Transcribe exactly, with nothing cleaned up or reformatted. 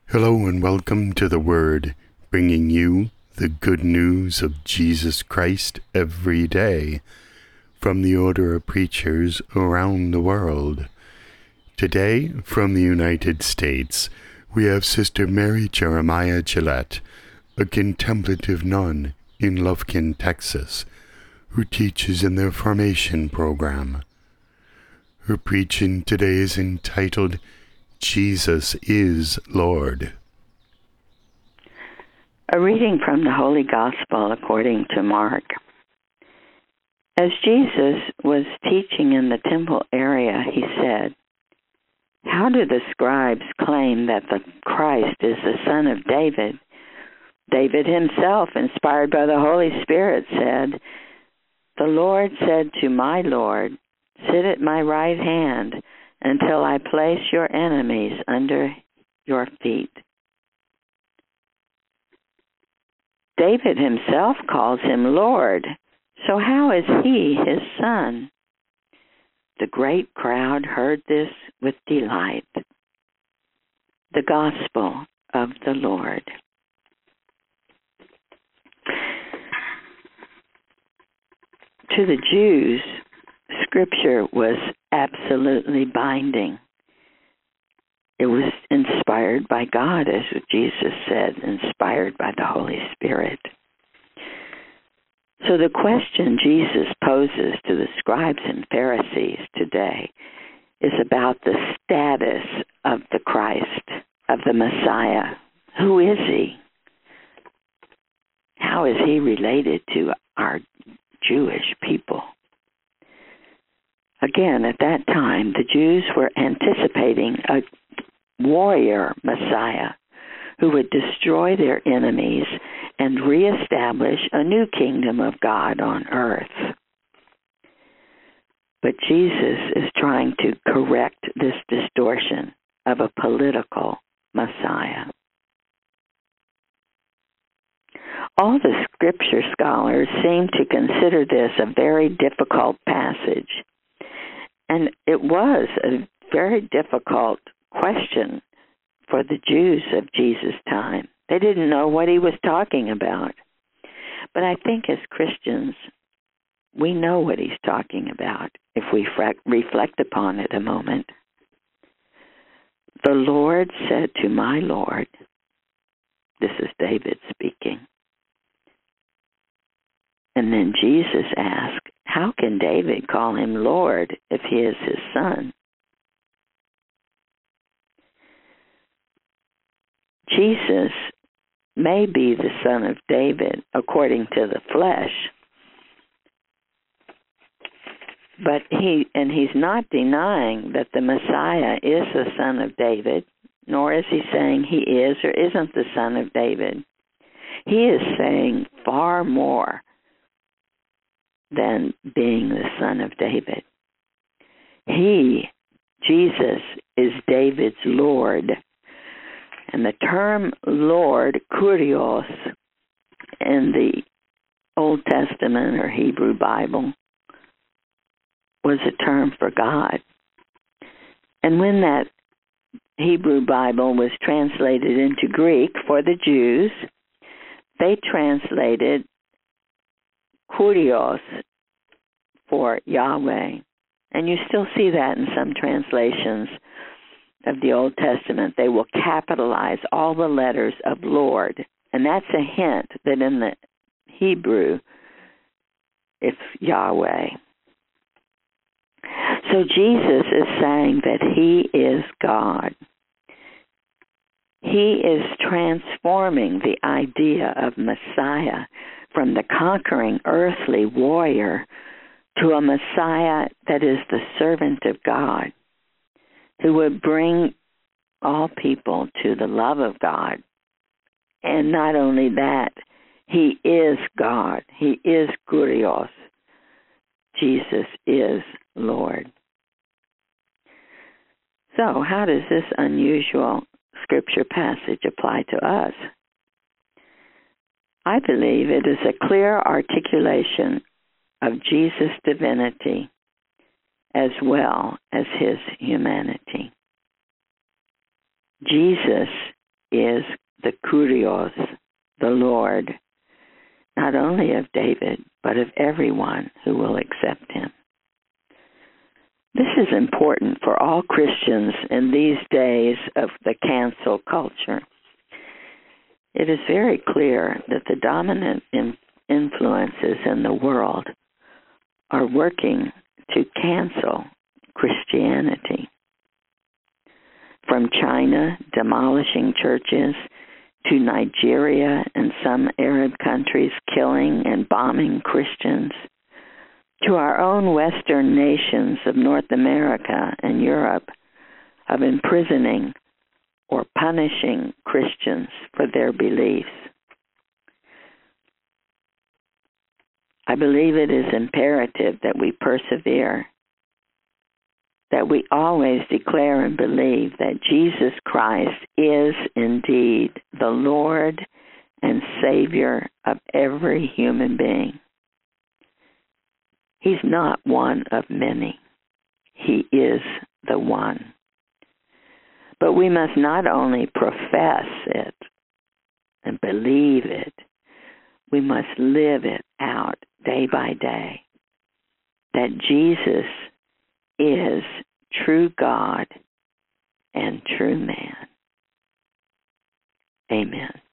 Hello and welcome to The Word, bringing you the good news of Jesus Christ every day from the order of preachers around the world. Today, from the United States, we have Sister Mary Jeremiah Gillette, a contemplative nun in Lufkin, Texas, who teaches in their formation program. Her preaching today is entitled Jesus is Lord. A reading from the Holy Gospel according to Mark. As Jesus was teaching in the temple area, he said, "How do the scribes claim that the Christ is the son of David? David himself, inspired by the Holy Spirit, said, 'The Lord said to my Lord, sit at my right hand until I place your enemies under your feet.' David himself calls him Lord, so how is he his son?" The great crowd heard this with delight. The Gospel of the Lord. To the Jews, Scripture was absolutely binding. It was inspired by God, as Jesus said, inspired by the Holy Spirit. So the question Jesus poses to the scribes and Pharisees today is about the status of the Christ, of the Messiah. Who is he? How is he related to our Jewish people? Again, at that time, the Jews were anticipating a warrior Messiah who would destroy their enemies and reestablish a new kingdom of God on earth. But Jesus is trying to correct this distortion of a political Messiah. All the scripture scholars seem to consider this a very difficult passage. And it was a very difficult question for the Jews of Jesus' time. They didn't know what he was talking about. But I think as Christians, we know what he's talking about if we reflect upon it a moment. The Lord said to my Lord, this is David speaking. And then Jesus asked, how can David call him Lord if he is his son? Jesus may be the son of David according to the flesh, but he and he's not denying that the Messiah is the son of David, nor is he saying he is or isn't the son of David. He is saying far more than being the son of David. He, Jesus, is David's Lord. And the term Lord, Kurios, in the Old Testament or Hebrew Bible, was a term for God. And when that Hebrew Bible was translated into Greek for the Jews, they translated Kurios for Yahweh. And you still see that in some translations of the Old Testament. They will capitalize all the letters of Lord. And that's a hint that in the Hebrew, it's Yahweh. So Jesus is saying that he is God. He is transforming the idea of Messiah from the conquering earthly warrior to a Messiah that is the servant of God, who would bring all people to the love of God. And not only that, he is God. He is Kurios. Jesus is Lord. So how does this unusual scripture passage apply to us? I believe it is a clear articulation of Jesus' divinity as well as his humanity. Jesus is the Kurios, the Lord, not only of David, but of everyone who will accept him. This is important for all Christians in these days of the cancel culture. It is very clear that the dominant in- influences in the world are working to cancel Christianity. From China demolishing churches to Nigeria and some Arab countries killing and bombing Christians, to our own Western nations of North America and Europe of imprisoning or punishing Christians for their beliefs. I believe it is imperative that we persevere, that we always declare and believe that Jesus Christ is indeed the Lord and Savior of every human being. He's not one of many. He is the one. But we must not only profess it and believe it, we must live it out day by day, that Jesus is true God and true man. Amen.